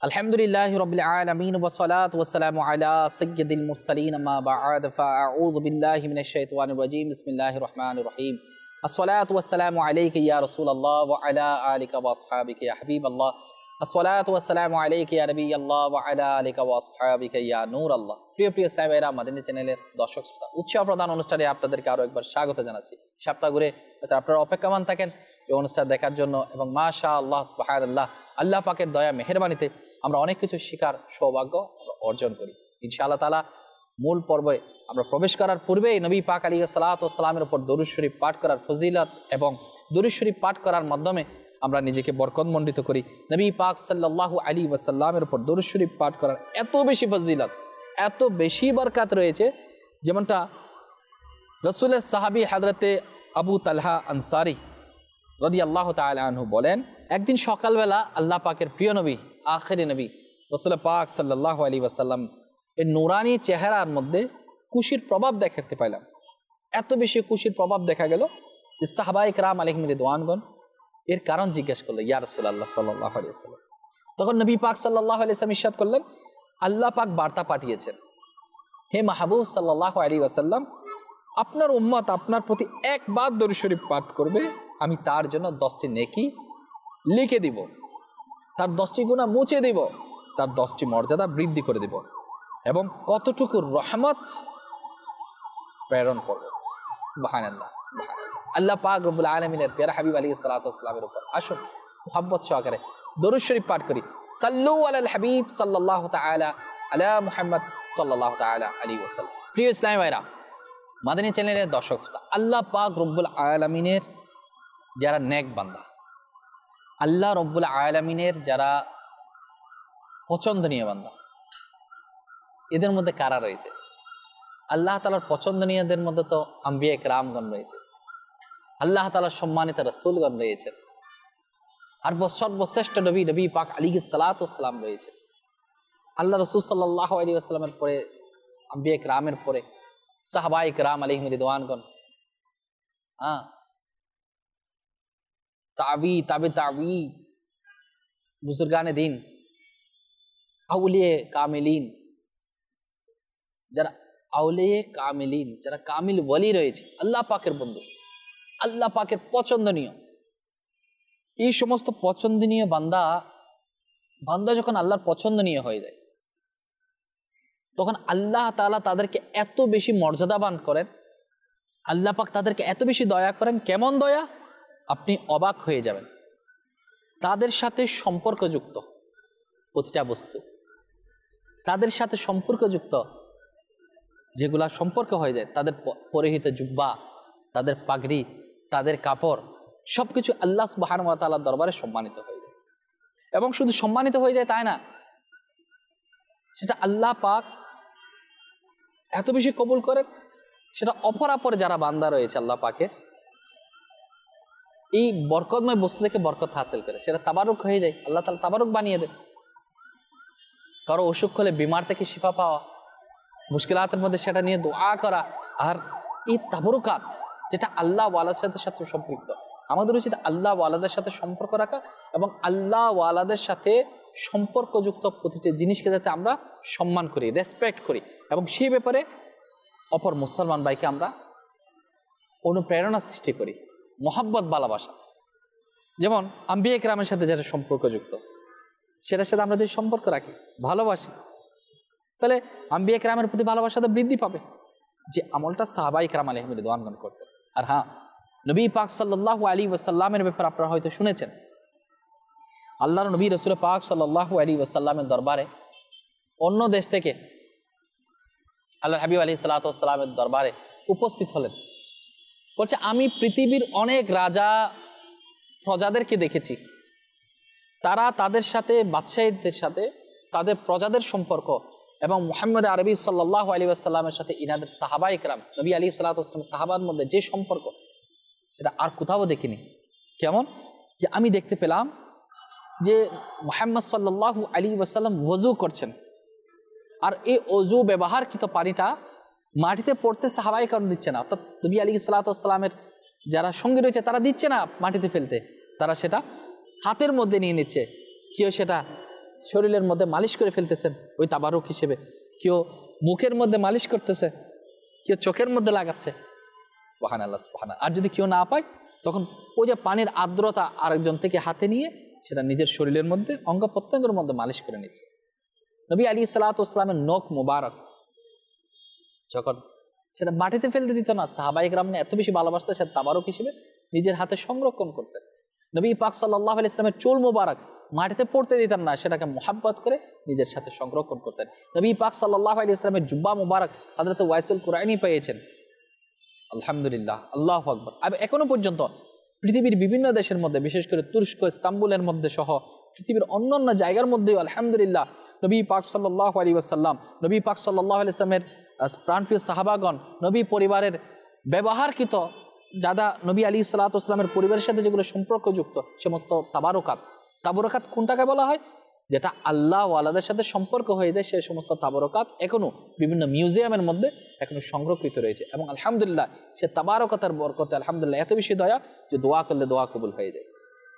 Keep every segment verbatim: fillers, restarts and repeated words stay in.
Alhamdulillahi Rabbil Alameen wa salatu wa salamu ala sayyidil mursaleen amma ba'd fa'a'udhu billahi minash shaitanir rajim bismillahir rahmanir rahim as-salatu wa salamu alayka ya Rasulallah wa ala alika wa ashabika ya Habiballah as-salatu wa salamu alayka ya Nabiyallah wa ala alika wa ashabika ya Nurallah প্রিয় প্রিয় ইসলামী ভাইরা মাদানী চ্যানেলের দর্শক শ্রোতা উৎসব প্রধান অনুষ্ঠানে আপনাদেরকে আরো একবার স্বাগত জানাচ্ছি সপ্তাহ ঘুরে আপনারা অপেক্ষমান থাকেন এই অনুষ্ঠান দেখার জন্য এবং মাশাআল্লাহ সুবহানাল্লাহ আল্লাহ পাকের দয়া মেহেরবানিতে আমরা অনেক কিছু শিকার সৌভাগ্য অর্জন করি ইনশাআল্লাহ তাআলা মূল পর্বে আমরা প্রবেশ করার পূর্বেই নবী পাক আলাইহিস সালাতু ওয়াস সালামের উপর দরুদ শরীফ পাঠ করার ফজিলত এবং দরুদ শরীফ পাঠ করার মাধ্যমে আমরা নিজেকে বরকতমণ্ডিত করি নবী পাক সাল্লাল্লাহু আলাইহি ওয়াসাল্লামের উপর দরুদ শরীফ পাঠ করার এত বেশি ফজিলত এত বেশি বরকত রয়েছে যেমনটা রাসূলের সাহাবী হযরতে আবু তালহা আনসারী রাদিয়াল্লাহু তাআলা আনহু বলেন একদিন সকালবেলা আল্লাহ পাকের প্রিয় নবী আখিরি নবী রাসূল পাক সাল্লাল্লাহু আলাইহি ওয়াসাল্লাম এর নূরানি চেহারার মধ্যে খুশির প্রভাব দেখতে পাইলাম এত বেশি খুশির প্রভাব দেখা গেল যে সাহাবায়ে কেরাম আলাইহিম রিদওয়ানগণ এর কারণ জিজ্ঞেস করলো ইয়া রাসূলুল্লাহ সাল্লাল্লাহু আলাইহি ওয়াসাল্লাম তখন নবী পাক সাল্লাল্লাহু আলাইহি ওয়াসাল্লাম ইরশাদ করলেন আল্লাহ পাক বার্তা পাঠিয়েছেন হে মাহবুব সাল্লাল্লাহু আলাইহি ওয়াসাল্লাম আপনার উম্মত আপনার প্রতি একবার দরুদ শরীফ পাঠ করবে আমি তার জন্য দশটি নেকি লিখে দিব তার দশটি গুনাহ মুছে দিব তার দশটি মর্যাদা বৃদ্ধি করে দিব এবং কতটুকু রহমত প্রেরণ করব সুবহানাল্লাহ সুবহানাল্লাহ আল্লাহ পাক রব্বুল আলামিনের প্যারা হাবিব আলাইহিস সালাতু ওয়াস সালামের উপর আসুন মুহাব্বত সহকারে দরুদ শরীফ পাঠ করি সাল্লু আলাল হাবিব সাল্লাল্লাহু তাআলা আলা মুহাম্মদ সাল্লাল্লাহু তাআলা আলাইহি ওয়াসাল্লাম প্রিয় ইসলামী ভাইরা মাদানী চ্যানেলের দর্শক শ্রোতা আল্লাহ পাক রব্বুল আলামিনের যারা নেক বান্দা আল্লাহ রব্বুল আলামিনের যারা পছন্দনীয় বান্দা এদের মধ্যে কারা রয়েছে আল্লাহ তাআলার পছন্দনীয়দের মধ্যে তো আম্বিয়া কেরামগণ রয়েছে আল্লাহ তাআলার সম্মানিত রাসূলগণ রয়েছে আর সর্বশ্রেষ্ঠ নবী নবী পাক আলাইহিস সালাতু ওয়াস সালাম রয়েছে আল্লাহ রাসূল সাল্লাল্লাহু আলাইহি ওয়াসাল্লামের পরে আম্বিয়া কেরামের পরে সাহাবায়ে কেরাম আলাইহিম রিদওয়ানগণ হ্যাঁ তাবি তাবে তাবি বুজুর্গানে দিন আউলিয়ে কামিলিন যারা আউলিয়ে কামিলিন যারা কামিল ওয়ালি রয়েছে আল্লাহ পাকের বন্ধু আল্লাহ পাকের পছন্দনীয় এই সমস্ত পছন্দনীয় বান্দা বান্দা যখন আল্লাহর পছন্দনীয় হয়ে যায় তখন আল্লাহ তাআলা তাদেরকে এত বেশি মর্যাদাবান করেন আল্লাহ পাক তাদেরকে এত বেশি দয়া করেন কেমন দয়া আপনি অবাক হয়ে যাবেন তাদের সাথে সম্পর্কযুক্ত প্রতিটা বস্তু তাদের সাথে সম্পর্কযুক্ত যেগুলা সম্পর্ক হয়ে যায় তাদের পরিহিত জুব্বা তাদের পাগড়ি তাদের কাপড় সবকিছু আল্লাহ সুবহানাহু ওয়া তাআলার দরবারে সম্মানিত হয়ে যায় এবং শুধু সম্মানিত হয়ে যায় তাই না সেটা আল্লাহ পাক এত বেশি কবুল করেন সেটা অপরাপর যারা বান্দা রয়েছে আল্লাহ পাকের এই বরকতময় বস্তু থেকে বরকত হাসিল করে সেটা তাবারুক হয়ে যায় আল্লাহ তাআলা তাবারুক বানিয়ে দেন কারো অসুখ হলে বিমার থেকে শিফা পাওয়া মুশকিলাতের মধ্যে সেটা নিয়ে দোয়া করা আর এই তাবারুকাত যেটা আল্লাহ ওয়ালাদের সাথে সাথে সম্পৃক্ত আমাদের উচিত আল্লাহ ওয়ালাদের সাথে সম্পর্ক রাখা এবং আল্লাহ ওয়ালাদের সাথে সম্পর্কযুক্ত প্রতিটি জিনিসকে যাতে আমরা সম্মান করি রেসপেক্ট করি এবং সেই ব্যাপারে অপর মুসলমান ভাইকে আমরা অনুপ্রেরণা সৃষ্টি করি মোহাব্বত ভালোবাসা যেমন আম্বিয়া কেরামের সাথে যেটা সম্পর্কযুক্ত সেটার সাথে আমরা যদি সম্পর্ক রাখি ভালোবাসি তাহলে আম্বিয়া কেরামের প্রতি ভালোবাসাটা বৃদ্ধি পাবে যে আমলটা সাহাবায়ে কেরাম আলাইহিম রিদওয়ানগণ করতেন আর হ্যাঁ নবী পাক সাল্লাল্লাহু আলাইহি ওয়াসাল্লামের ব্যাপারে আপনারা হয়তো শুনেছেন আল্লাহর নবী রাসূল পাক সাল্লাল্লাহু আলাইহি ওয়াসাল্লামের দরবারে অন্য দেশ থেকে আল্লাহর হাবিব আলাইহিস সালাতু ওয়াস সালামের দরবারে উপস্থিত হলেন বলছে আমি পৃথিবীর অনেক রাজা প্রজাদেরকে দেখেছি তারা তাদের সাথে বাদশাহীদের সাথে তাদের প্রজাদের সম্পর্ক এবং মুহাম্মদ আরবি সাল্লাল্লাহু আলাইহি ওয়াসাল্লামের সাথে ইনাদের সাহাবায়ে কেরাম নবী আলাইহিস সালাতু ওয়াস সালাম সাহাবার মধ্যে যে সম্পর্ক সেটা আর কোথাও দেখিনি কেমন যে আমি দেখতে পেলাম যে মুহাম্মদ সাল্লাল্লাহু আলাইহি ওয়াসাল্লাম ওযু করছেন আর এই ওযু ব্যবহারকৃত পানিটা মাটিতে পড়তে সাহাবায়ে কেরাম দিচ্ছে না অর্থাৎ নবী আলাইহিস সালাতু ওয়াস সালামের যারা সঙ্গী রয়েছে তারা দিচ্ছে না মাটিতে ফেলতে তারা সেটা হাতের মধ্যে নিয়ে নিচ্ছে কেউ সেটা শরীরের মধ্যে মালিশ করে ফেলতেছেন ওই তাবারুক হিসেবে, কেউ মুখের মধ্যে মালিশ করতেছে, কেউ চোখের মধ্যে লাগাচ্ছে। সুবহানাল্লাহ সুবহানাল্লাহ। আর যদি কেউ না পায় তখন ওই যে পানির আর্দ্রতা আরেকজন থেকে হাতে নিয়ে সেটা নিজের শরীরের মধ্যে অঙ্গ প্রত্যঙ্গের মধ্যে মালিশ করে নিচ্ছে। নবী আলাইহিস সালাতু ওয়াস সালামের নখ মুবারক যখন সেটা মাটিতে ফেলতে দিত না, সাহাবায়ে কেরামকে এত বেশি ভালোবাসতেন, সেটা তাবারুক হিসেবে নিজের হাতে সংরক্ষণ করতেন। নবী পাক সাল্লাল্লাহু আলাইহি ওয়াসাল্লামের চুল মুবারক মাটিতে পড়তে দিতেন না, সেটাকে মুহাব্বত করে নিজের সাথে সংরক্ষণ করতেন। নবী পাক সাল্লাল্লাহু আলাইহি ওয়াসাল্লামের জুব্বা মুবারক হযরত ওয়াইসুল কুরাইনি পেয়েছেন। আলহামদুলিল্লাহ, আল্লাহু আকবার। এখনো পর্যন্ত পৃথিবীর বিভিন্ন দেশের মধ্যে, বিশেষ করে তুরস্ক, ইস্তাম্বুলের মধ্যে সহ পৃথিবীর অন্যান্য জায়গার মধ্যেও আলহামদুলিল্লাহ নবী পাক সাল্লাল্লাহু আলাইহি ওয়াসাল্লাম, নবী পাক সাল্লাল্লাহু আলাইহি ওয়াসাল্লামের প্রাণপ্রিয় সাহাবাগণ, নবী পরিবারের ব্যবহারকৃত যারা নবী আলাইহিস সালাতু ওয়াস সালামের পরিবারের সাথে যেগুলো সম্পর্কযুক্ত সমস্ত তাবারুকাত, তাবারুকাত কোনটাকে বলা হয়? যেটা আল্লাহ ওয়ালাদের সাথে সম্পর্ক হয়ে যায়, সেই সমস্ত তাবারুকাত এখনো বিভিন্ন মিউজিয়ামের মধ্যে এখনো সংরক্ষিত রয়েছে। এবং আলহামদুলিল্লাহ সে তাবারুকাতের বরকতে আলহামদুলিল্লাহ এত বেশি দয়া যে দোয়া করলে দোয়া কবুল হয়ে যায়।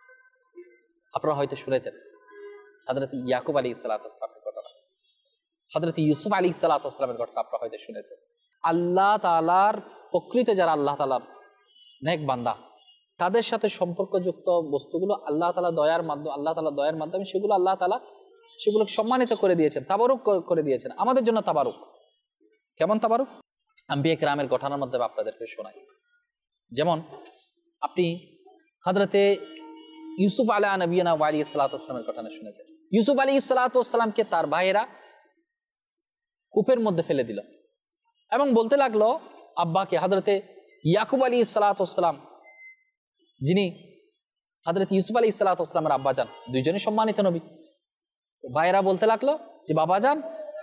আপনারা হয়তো শুনেছেন হযরত ইয়াকুব আলাইহিস সালাতু ওয়াস সালামের ঘটনা, হযরত ইউসুফ আলাইহিস সালাতু ওয়াস সালামের ঘটনা আপনারা হয়তো শুনেছেন। আল্লাহ তাআলার প্রকৃত যারা আল্লাহ তাআলার নেক বান্দা, তাদের সাথে সম্পর্কযুক্ত বস্তুগুলো আল্লাহ তাআলা দয়ার মাধ্যমে আল্লাহ তাআলা দয়ার মাধ্যমে সেগুলো আল্লাহ তাআলা সেগুলোকে সম্মানিত করে দিয়েছেন, তাবারুক করে দিয়েছেন। আমাদের জন্য তাবারুক। কেমন তাবারুক? আম্বিয়া কেরামের ঘটনার মধ্যে আপনাদেরকে শোনাই। যেমন আপনি হযরতে ইউসুফ আলা নবিয়িনা ওয়া আলাইহিস সালাতু ওয়াস সালামের ঘটনা শুনেছেন। ইউসুফ আলাইহিস সালাতু ওয়াস সালামকে তার ভাইয়েরা কূপের মধ্যে ফেলে দিল এবং বলতে লাগলো আব্বাকে, হযরতে ইয়াকুব আলাইহিস সালাতু ওয়াস সালাম যিনি হযরত ইউসুফ আলাইহিস সালাতু ওয়াস সালামের আব্বাজান, দুইজনই সম্মানিত নবী। ভাইয়েরা বলতে লাগলো যে বাবাজান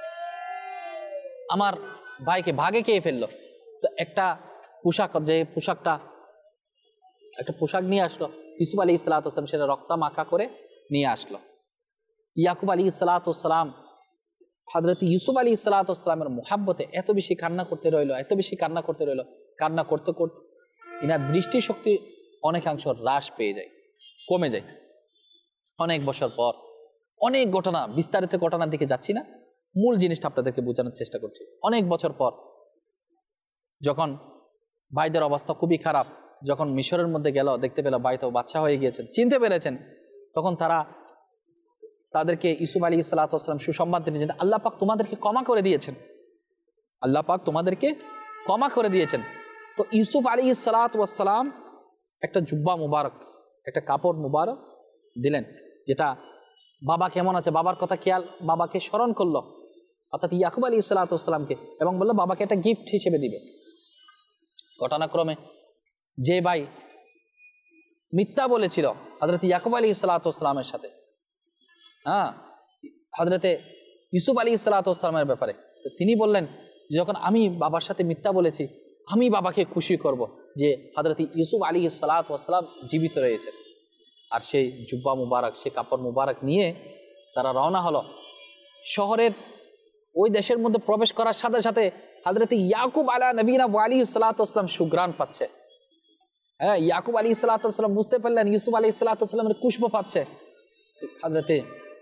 আমার ভাইকে ভাগে খেয়ে ফেললো। তো একটা পোশাক, যে পোশাকটা একটা পোশাক নিয়ে আসলো ইউসুফ আলাইহিস সালাতু ওয়াস সালাম, সেটা রক্তা মাখা করে নিয়ে আসলো। ইয়াকুব আলাইহিস সালাতু ওয়াস সালাম হযরত ইউসুফ আলাইহিস সালাতু ওয়াস সালামের মুহাব্বতে এত বেশি কান্না করতে রইলো, এত বেশি কান্না করতে রইলো, কান্না করতে করতে ইনার দৃষ্টিশক্তি অনেকাংশ হ্রাস পেয়ে যায়, কমে যায়। অনেক বছর পর অনেক ঘটনা, বিস্তারিত ঘটনার দিকে যাচ্ছি না, মূল জিনিসটা আপনাদেরকে বোঝানোর চেষ্টা করছি। অনেক বছর পর যখন ভাইদের অবস্থা খুবই খারাপ, যখন মিশরের মধ্যে গেল, দেখতে পেল ভাই তো বাচ্চা হয়ে গিয়েছেন, চিনতে পেরেছেন, তখন তারা তাদেরকে ইউসুফ আলাইহিস সালাতু ওয়াস সালাম সুসংবাদ দিয়েছেন, আল্লাহ পাক তোমাদেরকে ক্ষমা করে দিয়েছেন, আল্লাহ পাক তোমাদেরকে ক্ষমা করে দিয়েছেন। তো ইউসুফ আলাইহিস সালাতু ওয়াস সালাম একটা জুব্বা মুবারক, একটা কাপড় মুবারক দিলেন, যেটা বাবা কেমন আছে বাবার কথা খেয়াল, বাবাকে স্মরণ করলো অর্থাৎ ইয়াকুব আলাইহিস সালাতু ওয়াস সালামকে, এবং বললো বাবাকে একটা গিফট হিসেবে দিবে। ঘটনাক্রমে যে ভাই মিথ্যা বলেছিল হযরত ইয়াকুব আলাইহিস সালাতু ওয়াস সালামের সাথে, হ্যাঁ হযরতে ইউসুফ আলাইহিস সালাতু ওয়াস সালামের ব্যাপারে, তো তিনি বললেন যখন আমি বাবার সাথে মিথ্যা বলেছি আমি বাবাকে খুশি করব যে হযরত ইউসুফ আলাইহিস সালাতু ওয়াস সালাম জীবিত রয়েছেন। আর সেই জুব্বা মুবারক, সেই কাপড় মুবারক নিয়ে তারা রওনা হলো শহরের ওই দেশের মধ্যে। প্রবেশ করার সাথে সাথে হযরত ইয়াকুব আলা নবিয়িনা ওয়া আলাইহিস সালাতু ওয়াস সালাম সুঘ্রাণ পাচ্ছে। হ্যাঁ, ইয়াকুব আলাইহিস সালাতু ওয়াস সালাম বুঝতে পারলেন ইউসুফ আলাইহিস সালাতু ওয়াস সালামের খুশবু পাচ্ছে। হযরতে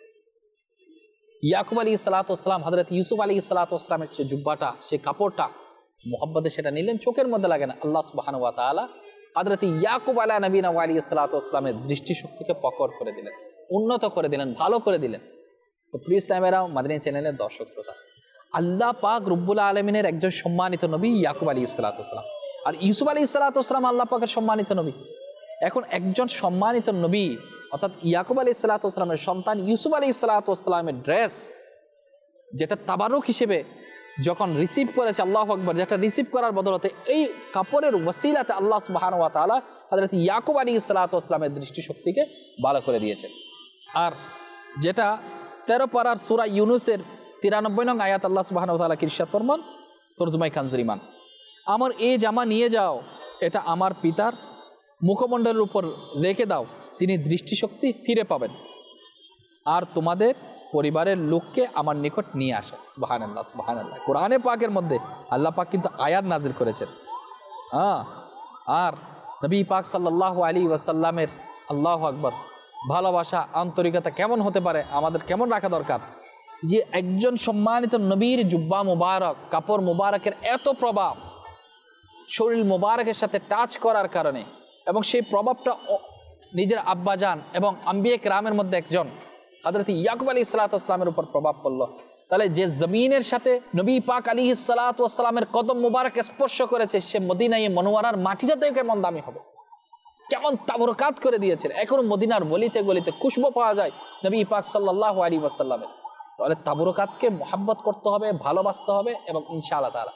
ইয়াকুব আলাইহিস সালাতু ওয়াস সালাম হযরত ইউসুফ আলাইহিস সালাতু ওয়াস সালামের যে জুব্বাটা, সেই কাপড়টা মুহাব্বতে সেটা নিলেন, চোখের মধ্যে লাগে না। আল্লাহ সুবহানাহু ওয়া তাআলা হযরত ইয়াকুব আলা নবিয়িনা ওয়া আলাইহিস সালাতু ওয়াস সালামের দৃষ্টিশক্তিকে প্রখর করে দিলেন, উন্নত করে দিলেন, ভালো করে দিলেন। তো প্রিয় ইসলামেরাও, মাদানী চ্যানেলের দর্শক শ্রোতা, আল্লাহ পাক রব্বুল আলামিনের একজন সম্মানিত নবী ইয়াকুব আলাইহিস সালাতু ওয়াস সালাম, আর ইউসুফ আলাইহিস সালাতু ওয়াস সালাম আল্লাহ পাকের সম্মানিত নবী। এখন একজন সম্মানিত নবী অর্থাৎ ইয়াকুব আলাইহিস সালাতু ওয়াস সালামের সন্তান ইউসুফ আলাইহিস সালাতু ওয়াস সালামের ড্রেস, যেটা তাবারুক হিসেবে যখন রিসিভ করেছে, আল্লাহু আকবার, যেটা রিসিভ করার বদলতে এই কাপড়ের ওয়াসিলাতে আল্লাহ সুবহানাহু ওয়া তাআলা হযরত ইয়াকুব আলাইহিস সালাতু ওয়াস সালামের দৃষ্টিশক্তিকে ভালো করে দিয়েছেন। আর যেটা তেরো পারার সূরা ইউনুসের তিরানব্বই নং আয়াত আল্লাহ সুবহানাহু ওয়া তাআলা ইরশাদ ফরমান, তরজমাই খানজুর ইমান, আমার এই জামা নিয়ে যাও, এটা আমার পিতার মুখমণ্ডলের উপর রেখে দাও, তিনি দৃষ্টিশক্তি ফিরে পাবেন, আর তোমাদের পরিবারের লোককে আমার নিকট নিয়ে আসে। সুবহানাল্লাহ সুবহানাল্লাহ। কোরআনে পাকের মধ্যে আল্লাহ পাক কিন্তু আয়াত নাজিল করেছেন। হ্যাঁ, আর নবী পাক সাল্লাল্লাহু আলাইহি ওয়াসাল্লামের আল্লাহু আকবার ভালোবাসা আন্তরিকতা কেমন হতে পারে, আমাদের কেমন রাখা দরকার, যে একজন সম্মানিত নবীর জুব্বা মুবারক, কাপড় মুবারকের এত প্রভাব শরীর মুবারকের সাথে টাচ করার কারণে, এবং সেই প্রভাবটা নিজের আব্বাজান এবং আম্বিয়া কেরামের মধ্যে একজন হযরত ইয়াকুব আলাইহিস সালাতু ওয়াস সালামের উপর প্রভাব পড়লো, তাহলে যে জমিনের সাথে নবী পাক আলাইহিস সালাতু ওয়াস সালামের কদম মুবারক স্পর্শ করেছে, সে মদিনায়ে মুনাওয়ারার মাটিটাতে কেমন দামি হবে, কেমন তাবরকাত করে দিয়েছেন। এখনো মদিনার গলিতে গলিতে খুশবু পাওয়া যায় নবী পাক সাল্লাল্লাহু আলাইহি ওয়াসাল্লামের। তাহলে তাবরকাতকে মুহাব্বত করতে হবে, ভালোবাসতে হবে, এবং ইনশাআল্লাহ তাআলা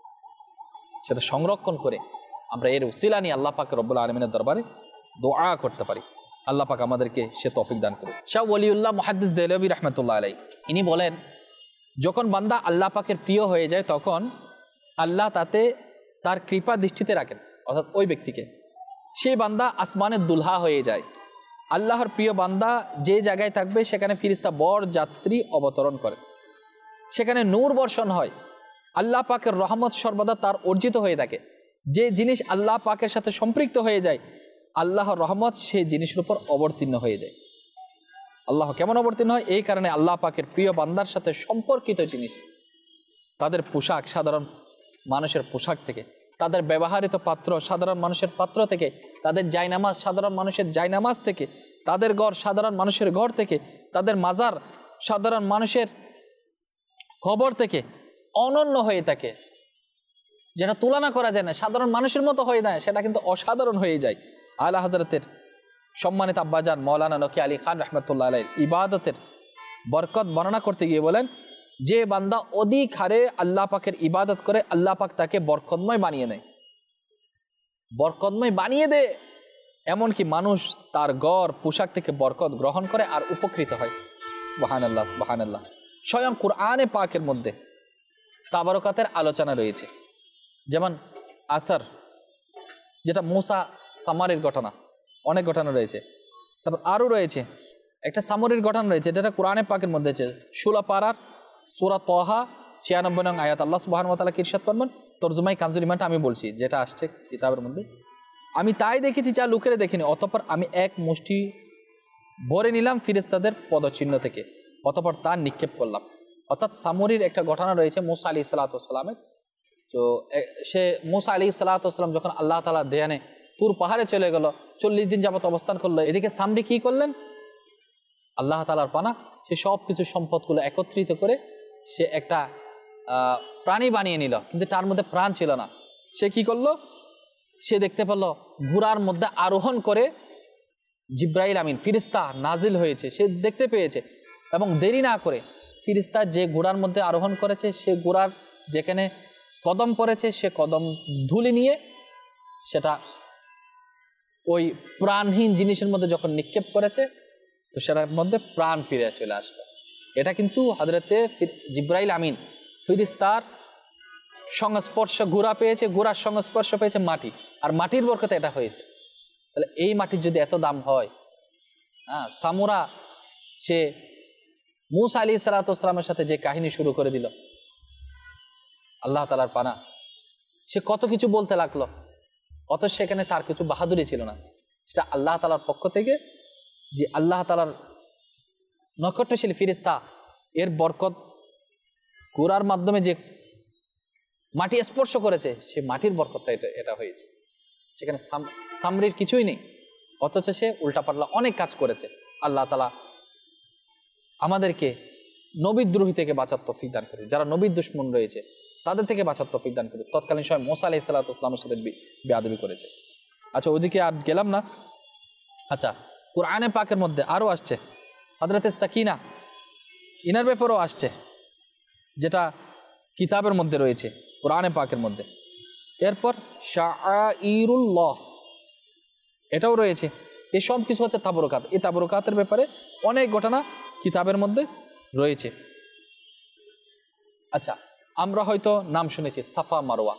সেটা সংরক্ষণ করে আমরা এর উসিলা নিয়ে আল্লাহ পাক রব্বুল আলামিনের দরবারে দোয়া করতে পারি। আল্লাহ পাক আমাদেরকে সে তৌফিক দান করুন। শাহ ওয়ালিউল্লাহ মুহাদ্দিস দেহলভী রাহমাতুল্লাহ আলাইহি ইনি বলেন, যখন বান্দা আল্লাহ পাকের প্রিয় হয়ে যায় তখন আল্লাহ তাতে তার কৃপা দৃষ্টিতে রাখেন, অর্থাৎ ওই ব্যক্তিকে, সেই বান্দা আসমানের দুলহা হয়ে যায়। আল্লাহর প্রিয় বান্দা যে জায়গায় থাকবে সেখানে ফিরিস্তা বর যাত্রী অবতরণ করে, সেখানে নূর বর্ষণ হয়, আল্লাহ পাকের রহমত সর্বদা তার অর্জিত হয়ে থাকে। যে জিনিস আল্লাহ পাকের সাথে সম্পৃক্ত হয়ে যায়, আল্লাহর রহমত সেই জিনিসের উপর অবতীর্ণ হয়ে যায়। আল্লাহ কেমন অবতীর্ণ হয়? এই কারণে আল্লাহ পাকের প্রিয় বান্দার সাথে সম্পর্কিত জিনিস, তাদের পোশাক সাধারণ মানুষের পোশাক থেকে, তাদের ব্যবহৃত পাত্র সাধারণ মানুষের পাত্র থেকে, তাদের জায়নামাজ সাধারণ মানুষের জায়নামাজ থেকে, তাদের ঘর সাধারণ মানুষের ঘর থেকে, তাদের মাজার সাধারণ মানুষের কবর থেকে অনন্য হয়ে থাকে, যেটা তুলনা করা যায় না, সাধারণ মানুষের মতো হয়ে যায়, সেটা কিন্তু অসাধারণ হয়ে যায়। আলা হযরতের সম্মানিত আব্বাজান মৌলানা নকি আলী খান রহমতুল্লাহ আলাইহির ইবাদতের বরকত বর্ণনা করতে গিয়ে বলেন, যে বান্দা অধিক হারে আল্লাহ পাকের ইবাদত করে, আল্লাহ পাক তাকে বরকতময় বানিয়ে নেয়, বরকতময় বানিয়ে দেয়, এমনকি মানুষ তার গড় পোশাক থেকে বরকত গ্রহণ করে আর উপকৃত হয়। সুবহানাল্লাহ, সুবহানাল্লাহ। স্বয়ং কুরআনে পাকের মধ্যে তাবারকাতের আলোচনা রয়েছে, যেমন আসার, যেটা মুসা সামারির ঘটনা, অনেক ঘটনা রয়েছে। তারপর আরও রয়েছে একটা সামরির ঘটনা রয়েছে, যেটা কোরআনে পাকের মধ্যে আছে, ষোলো পারার সূরা তহা ছিয়ানব্বই নং আয়াত। আল্লাহ সুবহানাহু ওয়া তাআলা কি ইরশাদ করবেন? তরজমাই কানজুল ইমানটা আমি বলছি, যেটা আসছে কিতাবের মধ্যে, আমি তাই দেখেছি যা লোকেরা দেখিনি, অতঃপর আমি এক মুষ্টি ভরে নিলাম ফিরেশতাদের পদচিহ্ন থেকে, অতঃপর তা নিক্ষেপ করলাম। অর্থাৎ সামরির একটা ঘটনা রয়েছে মুসা আলাইহিস সালাতু ওয়াস সালামের। তো সে মুসা আলাইহিস সালাতু ওয়াস সালাম যখন আল্লাহ তাআলা ধ্যানে তুর পাহাড়ে চলে গেল, চল্লিশ দিন যাবত অবস্থান করলো, এদিকে সামরি কি করলেন? আল্লাহ তাআলার পানা, সে সব কিছু সম্পদগুলো একত্রিত করে সে একটা প্রাণী বানিয়ে নিল, কিন্তু তার মধ্যে প্রাণ ছিল না। সে কি করলো? সে দেখতে পেল ঘোড়ার মধ্যে আরোহণ করে জিব্রাইল আমিন ফিরিস্তা নাজিল হয়েছে, সে দেখতে পেয়েছে, এবং দেরি না করে ফিরিস্তা যে ঘোড়ার মধ্যে আরোহণ করেছে, সে ঘোড়ার যেখানে কদম পড়েছে, সে কদম ধুলি নিয়ে সেটা ওই প্রাণহীন জিনিসের মধ্যে যখন নিক্ষেপ করেছে, তো সেটার মধ্যে প্রাণ ফিরে চলে আসলো। এটা কিন্তু হযরতে জিব্রাইল আমিন ফিরিস্তার সংস্পর্শ, ঘোড়া পেয়েছে, ঘোড়ার সংস্পর্শ পেয়েছে মাটি, আর মাটির বরকতে এটা হয়েছে। তাহলে এই মাটির যদি এত দাম হয়, হ্যাঁ, সামুরা সে মুসা আলাইহিস সালাতু ওয়াস সালামের সাথে যে কাহিনী শুরু করে দিল, আল্লাহ তাআলার পানা, সে কত কিছু বলতে লাগলো, অত সেখানে তার কিছু বাহাদুরি ছিল না, সেটা আল্লাহ তাআলার পক্ষ থেকে, যে আল্লাহ তাআলার নক্ষত্রশীল ফিরিস্তা এর বরকত ঘোড়ার মাধ্যমে যে মাটি স্পর্শ করেছে, সে মাটির বরকতটা এটা এটা হয়েছে। সেখানে সামরির কিছুই নেই, অথচ সে উল্টাপাল্টা অনেক কাজ করেছে। আল্লাহ তাআলা আমাদেরকে নবীদ্রোহী থেকে বাঁচার তৌফিক দান করে, যারা নবীর দুশমন রয়েছে তাদের থেকে বাঁচার তৌফিক দান করে। তৎকালীন সময় মুসা আলাইহিস সালাতু ওয়াস সালামের সাথে বেয়াদবি করেছে। আচ্ছা, ওদিকে আর গেলাম না। আচ্ছা, কোরআনে পাকের মধ্যে আরও আসছে, হযরতে সাকিনা ইনার ব্যাপারেও আসছে, যেটা কিতাবের মধ্যে রয়েছে কোরআনে পাকের মধ্যে। এরপর শাআইরুল্লাহ, এটাও রয়েছে। এই সব কিছু হচ্ছে তাবরকাত। এই তাবরকাতের ব্যাপারে অনেক ঘটনা কিতাবের মধ্যে রয়েছে। আচ্ছা, আমরা হয়তো নাম শুনেছি সাফা মারওয়া,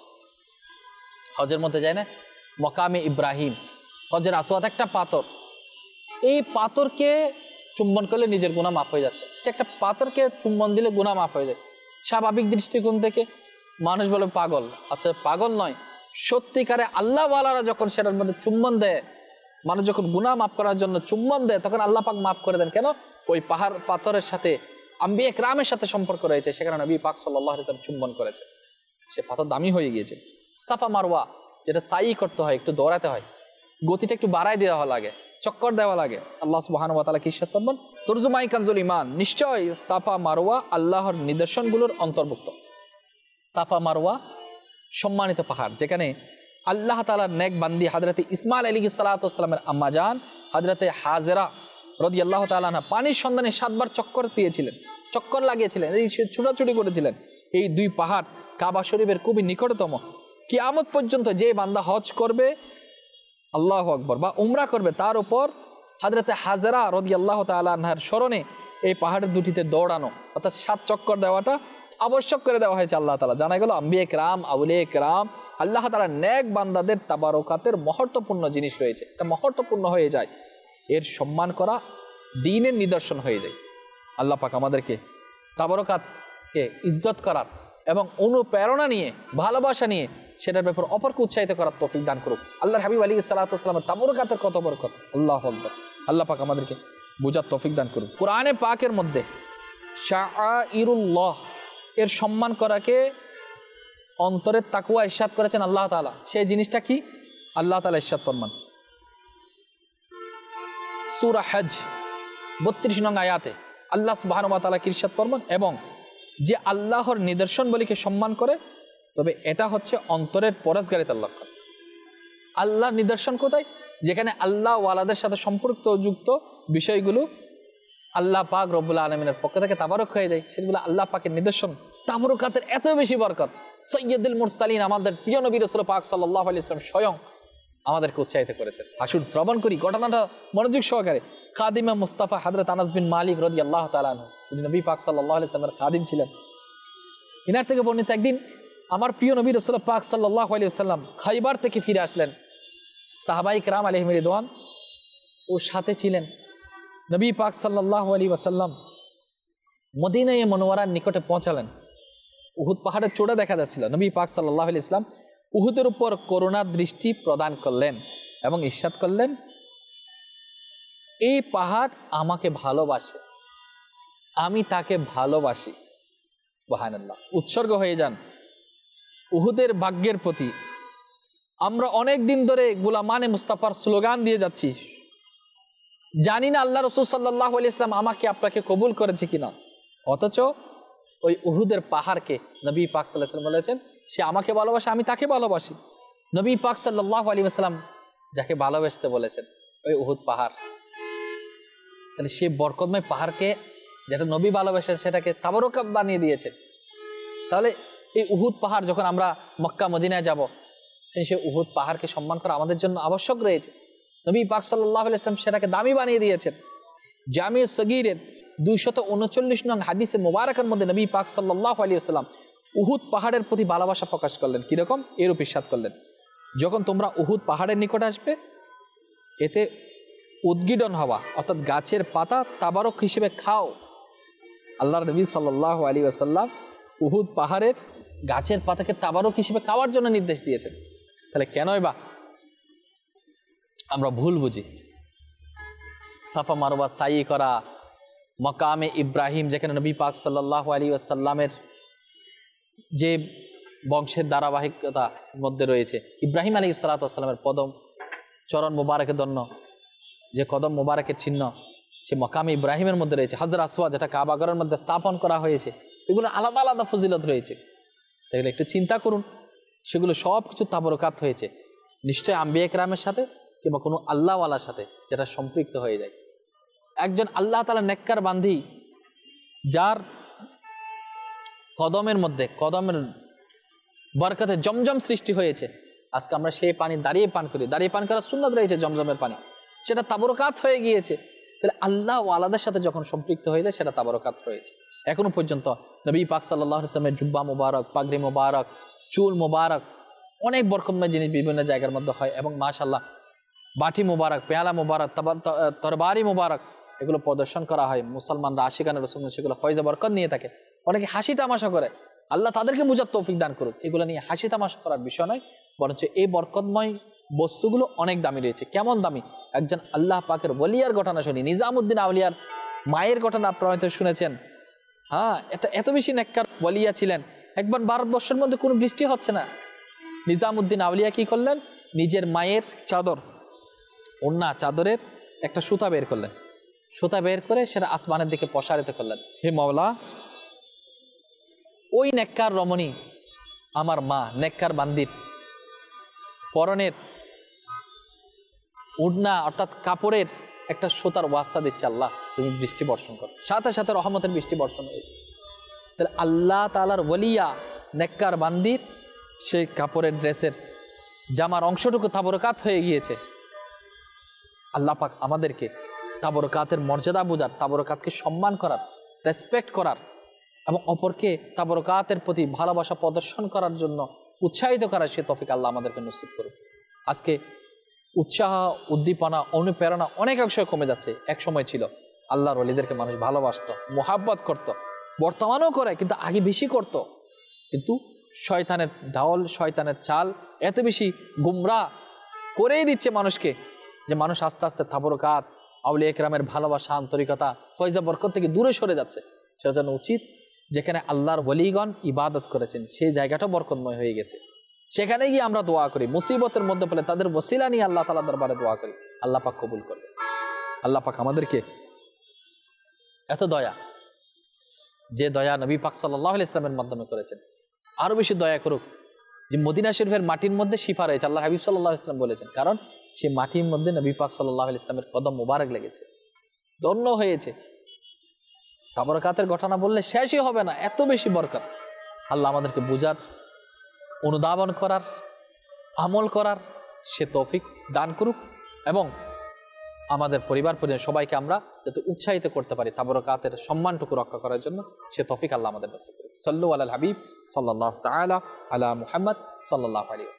হজের মধ্যে যায় না, মকামে ইব্রাহিম, হজের আসওয়াদ একটা পাথর, এই পাথরকে চুম্বন করলে নিজের গুনাহ মাফ হয়ে যাচ্ছে। একটা পাথরকে চুম্বন দিলে গুনাহ মাফ হয়ে যায়। স্বাভাবিক দৃষ্টিকোণ থেকে মানুষ বলে পাগল, আচ্ছা পাগল নয়, সত্যিকারে আল্লাহওয়ালারা যখন সেটার মধ্যে চুম্বন দেয়, মানুষ যখন গুনাহ মাফ করার জন্য চুম্বন দেয় তখন আল্লাহ পাক মাফ করে দেন। কেন? ওই পাহাড় পাথরের সাথে আম্বিয়া কিরামের সাথে সম্পর্ক রয়েছে, সেখানে নবী পাক সাল্লাল্লাহু আলাইহি ওয়াসাল্লাম চুম্বন করেছে, সে পাথর দামি হয়ে গিয়েছে। সাফা মারওয়া যেটা সাই করতে হয়, একটু দৌড়াতে হয়, গতিটা একটু বাড়াই দেওয়া লাগে, চক্কর দেওয়া লাগে। আল্লাহ সুবহানাহু ওয়া তাআলা কি ইরশাদ করবেন? তরজুমাই কানজুল ঈমান, নিশ্চয় সাফা মারওয়া আল্লাহর নিদর্শনগুলোর অন্তর্ভুক্ত। সাফা মারওয়া সম্মানিত পাহাড়, যেখানে আল্লাহ তাআলার নেক বান্দি হযরত ইসমাঈল আলাইহিস সালাতু ওয়াস সালামের আম্মাজান হযরত হাজেরা রাদিয়াল্লাহু তাআলা আনহা পানির সন্ধানে সাতবার চক্কর দিয়েছিলেন, চক্কর লাগিয়েছিলেন, এই ছুটাছুটি করেছিলেন। এই দুই পাহাড় কাবা শরীফের খুবই নিকটতম। কিয়ামত পর্যন্ত যে বান্দা হজ করবে, আল্লাহু আকবার, বা উমরা করবে, তার উপর হযরত হাজেরা রাদিয়াল্লাহু তাআলা আনহার স্মরণে এই পাহাড়ের দুটিতে দৌড়ানো অর্থাৎ সাত চক্কর দেওয়াটা আবশ্যক করে দেওয়া হয়েছে আল্লাহ তাআলা। জানা গেল আম্বিয়া কিরাম, আউলিয়া কিরাম, আল্লাহ তাআলা নেক বান্দাদের তাবারকাতের মহত্বপূর্ণ জিনিস রয়েছে, এটা মহত্বপূর্ণ হয়ে যায়, এর সম্মান করা দ্বীনের নিদর্শন হয়ে যায়। আল্লাহ পাক আমাদেরকে তাবারকাতকে ইজ্জত করার এবং অনুপ্রেরণা নিয়ে, ভালোবাসা নিয়ে সেটার ব্যাপারে অপরকে উৎসাহিত করার তৌফিক দান করুক। আল্লাহর হাবিব আলাইহিস সালাতু ওয়াস সালামের তাবারকাতের কত বরকত, আল্লাহু আকবার। আল্লাহ পাক আমাদেরকে বুঝার তৌফিক দান করুক। কোরআনে পাকের মধ্যে শাআইরুল্লাহ এর সম্মান করাকে অন্তরের তাকওয়া ইরশাদ করেছেন আল্লাহ তাআলা। সেই জিনিসটা কি? আল্লাহ তাআলা ইরশাদ ফরমান সূরা হজ বত্রিশ নং আয়াতে আল্লাহ সুবহানাহু ওয়া তাআলা ইরশাদ ফরমান, এবং যে আল্লাহর নিদর্শনগুলিকে সম্মান করে তবে এটা হচ্ছে অন্তরের পরশগারিতার লক্ষণ। আল্লাহর নিদর্শন কোথায়? যেখানে আল্লাহ ওয়ালাদের সাথে সম্পর্ক যুক্ত বিষয়গুলো আল্লাহ পাক রব্বুল আলামিনের পক্ষ থেকে তাবারক হয়ে যায়, সেগুলো আল্লাহ পাকের নিদর্শন। তাবারকাতের এত বেশি বরকত, সাইয়্যিদুল মুরসালিন আমাদের প্রিয় নবী রাসূল পাক সাল্লাল্লাহু আলাইহি ওয়াসাল্লাম স্বয়ং আমাদেরকে উৎসাহিত করেছেন। আসুন শ্রবণ করি ঘটনাটা মনোযোগ সহকারে। খাদিমে মুস্তাফা হযরত আনাস বিন মালিক রাদিয়াল্লাহু তাআলা আনহু, যিনি নবী পাক সাল্লাল্লাহু আলাইহি ওয়াসাল্লামের খাদিম ছিলেন, ইনার থেকে বর্ণিত একদিন আমার প্রিয় নবী রাসূল পাক সাল্লাল্লাহু আলাইহি ওয়াসাল্লাম খাইবার থেকে ফিরে আসলেন। সাহাবায়ে কেরাম আলাইহিম রিদওয়ান ও সাথে ছিলেন। নবী পাক সাল্লাল্লাহু আলাইহি ওয়াসাল্লাম মদিনায়ে মুনাওয়ারার নিকটে পৌঁছালেন। উহুদ পাহাড়ের চূড়া দেখা যাচ্ছিল। নবী পাক সাল্লাল্লাহু আলাইহি ওয়াসাল্লাম উহুদের উপর করুণার দৃষ্টি প্রদান করলেন এবং ইরশাদ করলেন, এই পাহাড় আমাকে ভালোবাসে, আমি তাকে ভালোবাসি। সুবহানাল্লাহ। উৎসর্গ হয়ে যান উহুদের ভাগ্যের প্রতি। আমরা অনেক দিন ধরে গোলামানে মুস্তাফার স্লোগান দিয়ে যাচ্ছি, জানি না আল্লাহ রাসূল সাল্লাল্লাহু আলাইহি ওয়াসাল্লাম আমাকে আপনাকে কবুল করেছে কিনা, অথচ ওই উহুদের পাহাড়কে নবী পাক সাল্লাল্লাহু আলাইহি ওয়াসাল্লাম বলেছেন সে আমাকে ভালোবাসে, আমি তাকে ভালোবাসি। নবী পাক সাল্লাল্লাহু আলাইহি ওয়াসাল্লাম যাকে ভালোবাসতে বলেছেন ওই উহুদ পাহাড়, তাহলে সে বরকতময় পাহাড়কে যেটা নবী ভালোবাসেন সেটাকে তাবারক বানিয়ে দিয়েছে। তাহলে এই উহুদ পাহাড় যখন আমরা মক্কা মদিনায় যাব, সেই সে উহুদ পাহাড়কে সম্মান করা আমাদের জন্য আবশ্যক রয়েছে। নবী পাক সাল্লাল্লাহু আলাইহি ওয়াসাল্লাম সেটাকে দামি বানিয়ে দিয়েছেন। জামি সগীরের দুইশত উনচল্লিশ নং হাদিসে মুবারাকের মধ্যে নবী পাক সাল্লাল্লাহু আলাইহি ওয়াসাল্লাম উহুদ পাহাড়ের প্রতি ভালোবাসা প্রকাশ করলেন। কিরকম? এরূপ ইরশাদ করলেন, যখন তোমরা উহুদ পাহাড়ের নিকট আসবে, এতে উদ্গীডন হওয়া অর্থাৎ গাছের পাতা তাবারক হিসেবে খাও। আল্লাহর নবী সাল্লাল্লাহু আলাইহি ওয়াসাল্লাম উহুদ পাহাড়ের গাছের পাতাকে তাবারক হিসেবে খাওয়ার জন্য নির্দেশ দিয়েছেন। তাহলে কেনই বা আমরা ভুল বুঝি? সাফা মারওয়া সাই করা, মাকামে ইব্রাহিম যেখানে নবী পাক সাল্লাল্লাহু আলাইহি ওয়াসাল্লামের যে বংশের ধারাবাহিকতার মধ্যে রয়েছে, ইব্রাহিম আলাইহিস সালাতু ওয়াস সালামের পদম চরণ মোবারকের দন্য যে কদম মোবারকের চিহ্ন, সে মাকামে ইব্রাহিমের মধ্যে রয়েছে। হাজর আসওয়াদ যেটা কাবাগরের মধ্যে স্থাপন করা হয়েছে, এগুলো আলাদা আলাদা ফজিলত রয়েছে। তাহলে একটু চিন্তা করুন, সেগুলো সব কিছু তাবারকাত হয়েছে নিশ্চয় আম্বিয়া কিরামের সাথে কিংবা কোনো আল্লাহওয়ালার সাথে যেটা সম্পৃক্ত হয়ে যায়। একজন আল্লাহ তাআলা নেককার বান্দি যার কদমের মধ্যে কদমের বরকতে জমজম সৃষ্টি হয়েছে, আজকে আমরা সেই পানি দাঁড়িয়ে পান করি, দাঁড়িয়ে পান করার সুন্নাত রয়েছে জমজমের পানি, সেটা তাবারকাত হয়ে গিয়েছে। তাহলে আল্লাহ ওয়ালাদের সাথে যখন সম্পৃক্ত হয়ে যায় সেটা তাবারকাত হয়েছে। এখনো পর্যন্ত নবী পাক সাল্লাল্লাহু আলাইহি ওয়াসাল্লামের জুব্বা মুবারক, পাগড়ি মুবারক, চুল মুবারক, অনেক বরকতময় জিনিস বিভিন্ন জায়গার মধ্যে হয়, এবং মাশাআল্লাহ বাটি মুবারক, পেয়ালা মুবারক, তরবারি মুবারক এগুলো প্রদর্শন করা হয়। মুসলমানরা আশিকানে রাসূল সেগুলো ফয়জা বরকত নিয়ে থাকে। অনেকে হাসি তামাশা করে, আল্লাহ তাদেরকে বুঝার তৌফিক দান করুক। এগুলো নিয়ে হাসি তামাশা করার বিষয় নয়, বরঞ্চ এই বরকতময় বস্তুগুলো অনেক দামি রয়েছে। কেমন দামি? একজন আল্লাহ পাকের ওলিয়ার ঘটনা শুনি, নিজামুদ্দিন আউলিয়ার মায়ের ঘটনা আপনারা হয়তো শুনেছেন। হ্যাঁ, এটা এত বেশি নেককার ওলিয়া ছিলেন। একবার ভারতবর্ষের মধ্যে কোনো বৃষ্টি হচ্ছে না, নিজামুদ্দিন আউলিয়া কি করলেন, নিজের মায়ের চাদর, ওন্না চাদরের একটা সুতা বের করলেন, সুতা বের করে সেটা আসমানের দিকে প্রসারিত করলেন। হে মাওলা, ওই নেককার রমণী আমার মা, নেককার বান্দির পরনের উড়না অর্থাৎ কাপড়ের একটা সুতার ওয়াস্তা দিচ্ছে, আল্লাহ তুমি বৃষ্টি বর্ষণ করো। সাথে সাথে রহমতের বৃষ্টি বর্ষণ হয়েছে। তাহলে আল্লাহ তাআলার ওলিয়া নেককার বান্দির সেই কাপড়ের ড্রেসের জামার অংশটুকু তাবরকাত হয়ে গিয়েছে। আল্লাহ পাক আমাদেরকে তাবরকাতের মর্যাদা বোঝার, তাবরকাতকে সম্মান করার, রেসপেক্ট করার এবং অপরকে তাবরকাতের প্রতি ভালোবাসা প্রদর্শন করার জন্য উৎসাহিত করার সে তৌফিক আল্লাহ আমাদেরকে নসিব করুন। আজকে উৎসাহ, উদ্দীপনা, অনুপ্রেরণা অনেক অংশে কমে যাচ্ছে। এক সময় ছিল আল্লাহর ওলিদেরকে মানুষ ভালোবাসতো, মোহাব্বত করত, বর্তমানেও করে, কিন্তু আগে বেশি করত। কিন্তু শয়তানের দাওল, শয়তানের চাল এত বেশি গুমরাহ করেই দিচ্ছে মানুষকে যে মানুষ আস্তে আস্তে তাবরকাত, আউলিয়া কেরামের ভালোবাসা, আন্তরিকতা, ফয়জা বরকত থেকে দূরে সরে যাচ্ছে। সেজন্য উচিত যেখানে আল্লাহর ওলিগণ ইবাদত করেছেন সেই জায়গাটা বরকতময় হয়ে গেছে, সেখানে গিয়ে আমরা দোয়া করি, মুসিবতের মধ্যে পড়লে তাদের ওসিলা নিয়ে আল্লাহ তাআলার দরবারে দোয়া করি, আল্লাহ পাক কবুল করবে। আল্লাহ পাক আমাদেরকে এত দয়া, যে দয়া নবী পাক সাল্লাল্লাহু আলাইহি ওয়াসাল্লামের মাধ্যমে করেছেন, আরো বেশি দয়া করুক যে মদিনা শরীফের মাটির মধ্যে শিফা রয়েছে। আল্লাহ হাবিব সাল্লাল্লাহু আলাইহি ওয়াসাল্লাম বলেছেন, কারণ সেই মাটির মধ্যে নবী পাক সাল্লাল্লাহু আলাইহি ওয়াসাল্লামের কদম মুবারক লেগেছে, ধন্য হয়েছে। তাবরকাতের ঘটনা বললে শেষই হবে না, এত বেশি বরকত। আল্লাহ আমাদেরকে বুঝার, অনুধাবন করার, আমল করার সে তৌফিক দান করুক এবং আমাদের পরিবার পরিজন সবাইকে আমরা যাতে উৎসাহিত করতে পারি তাবরকাতের সম্মানটুকু রক্ষা করার জন্য সে তৌফিক আল্লাহ আমাদের নসিব করুক। সাল্লু আলাল হাবিব সাল্লাল্লাহু তাআলা আলা মুহাম্মদ সাল্লাল্লাহু আলাইহি ওয়াসাল্লাম।